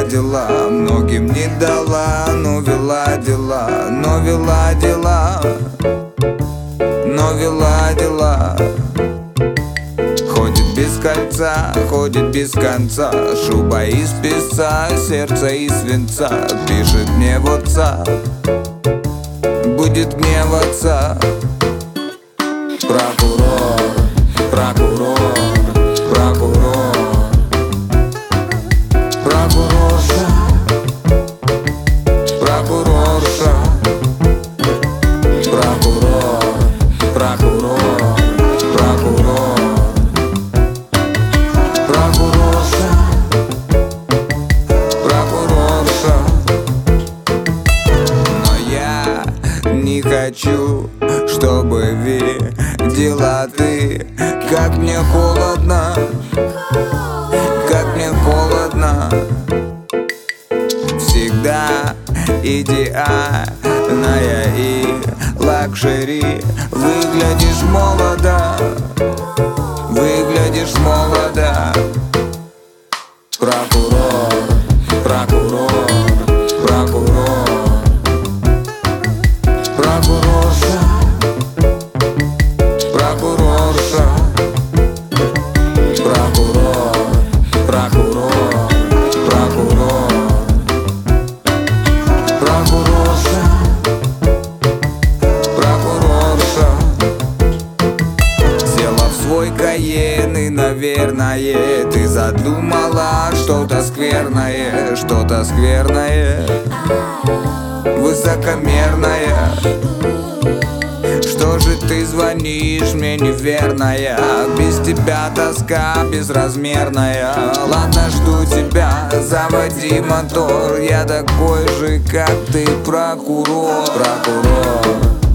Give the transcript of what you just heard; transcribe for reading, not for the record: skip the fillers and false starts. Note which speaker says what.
Speaker 1: дела, многим не дала, но вела дела, но вела дела, но вела дела. Ходит без кольца, ходит без конца, шуба из песка, сердце из свинца. Пишет мне в WhatsApp, будет гневаться. Прокурор, прокурор, прокурор, прокурорша, прокурорша, прокурор, прокурор, прокурор, прокурорша, прокурорша. Но я не хочу, чтобы видела ты, как мне холодно, как мне холодно. Всегда идеальная и лакшери. Выглядишь молодо, выглядишь молодо. Прокурор, прокурор, прокурор, прокурорша, прокурорша, прокурор, прокурор, прокурор, прокурорша, прокурорша. Села в свой Кайен и, наверное, ты задумала что-то скверное, что-то скверное, высокомерное. Что же ты звонишь мне, неверная? Без тебя тоска безразмерная. Ладно, жду тебя, заводи мотор. Я такой же, как ты, прокурор, прокурор,